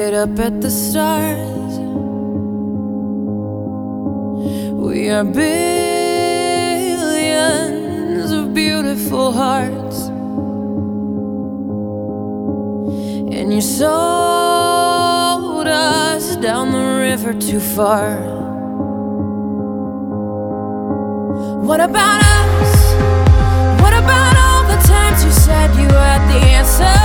Up at the stars, we are billions of beautiful hearts, and you sold us down the river too far. What about us? What about all the times you said you had the answer?